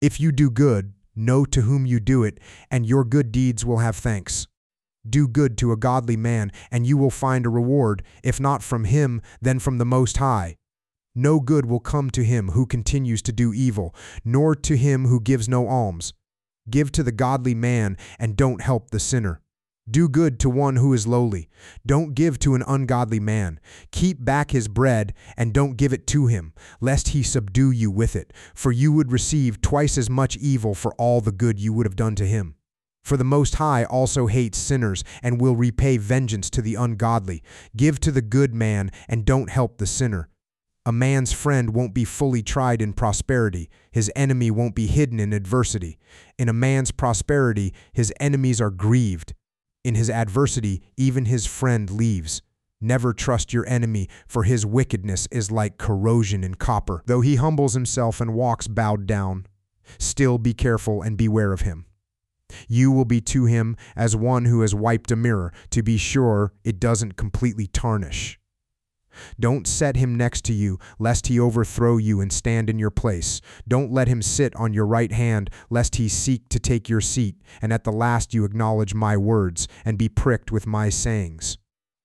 If you do good, know to whom you do it, and your good deeds will have thanks. Do good to a godly man, and you will find a reward, if not from him, then from the Most High. No good will come to him who continues to do evil, nor to him who gives no alms. Give to the godly man, and don't help the sinner. Do good to one who is lowly. Don't give to an ungodly man. Keep back his bread, and don't give it to him, lest he subdue you with it, for you would receive twice as much evil for all the good you would have done to him. For the Most High also hates sinners, and will repay vengeance to the ungodly. Give to the good man, and don't help the sinner. A man's friend won't be fully tried in prosperity. His enemy won't be hidden in adversity. In a man's prosperity, his enemies are grieved. In his adversity, even his friend leaves. Never trust your enemy, for his wickedness is like corrosion in copper. Though he humbles himself and walks bowed down, still be careful and beware of him. You will be to him as one who has wiped a mirror, to be sure it doesn't completely tarnish. Don't set him next to you, lest he overthrow you and stand in your place. Don't let him sit on your right hand, lest he seek to take your seat, and at the last you acknowledge my words, and be pricked with my sayings.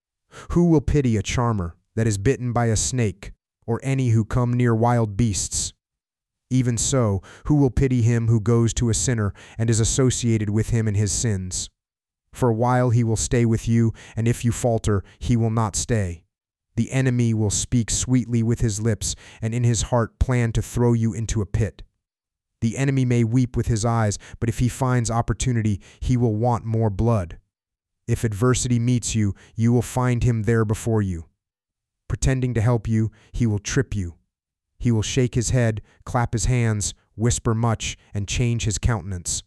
Who will pity a charmer that is bitten by a snake, or any who come near wild beasts? Even so, who will pity him who goes to a sinner and is associated with him in his sins? For a while he will stay with you, and if you falter, he will not stay. The enemy will speak sweetly with his lips, and in his heart plan to throw you into a pit. The enemy may weep with his eyes, but if he finds opportunity, he will want more blood. If adversity meets you, you will find him there before you. Pretending to help you, he will trip you. He will shake his head, clap his hands, whisper much, and change his countenance.